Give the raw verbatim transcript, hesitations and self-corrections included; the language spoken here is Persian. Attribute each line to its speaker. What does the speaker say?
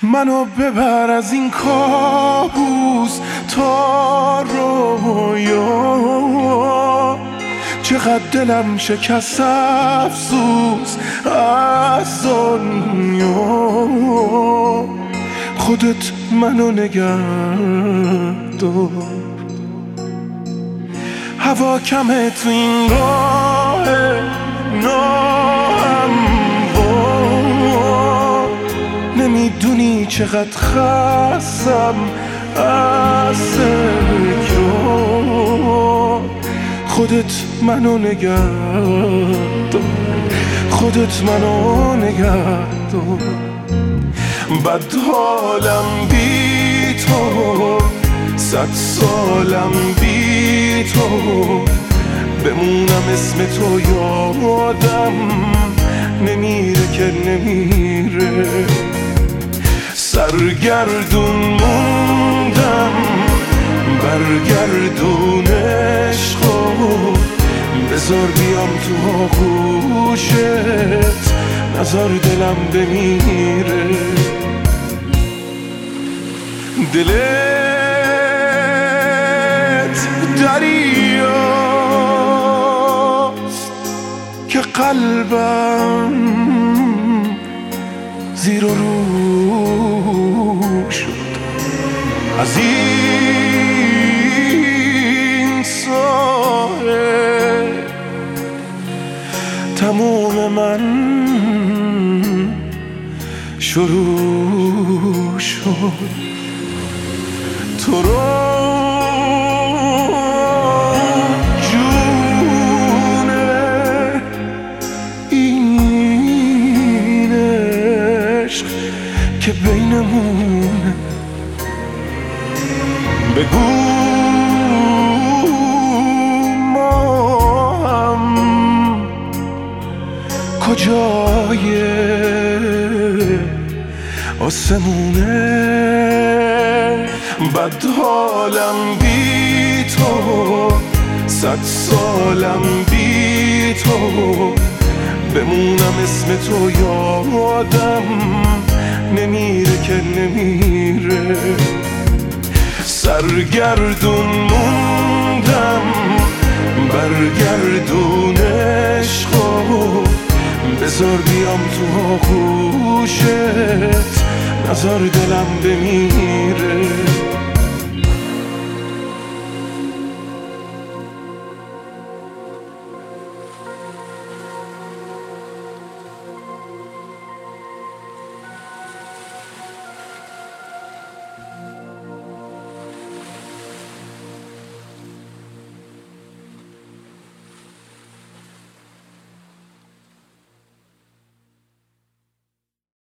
Speaker 1: منو ببر از این کابوس تا رویا، چقدر دلم شکست افسوس از دنیا. خودت منو نگه دار، هوا کمه تو این راه ناهموار. نمیدونی چقدر خستم از تکرار. خودت منو نگه دار، خودت منو نگه دار. بد حالم بی تو، صد سالم بی تو، بمونم اسم تو یادم نمیره که نمیره. سرگردون موندم، برگردون عشقو، بذار بیام تو آغوشت، نذار دلم بمیره. دلت دریاست که قلبم زیر و رو شد. از این ساحل تموم من شروع شد. تو رو جونه این عشق که بینمونه، بگو ما هم کجای آسمونه. بد حالم بی تو، صد سالم بی تو، بمونم اسم تو یادم نمیره که نمیره. سرگردون موندم، برگردون عشقو، بذار بیام تو آغوشت، نذار دلم بمیره.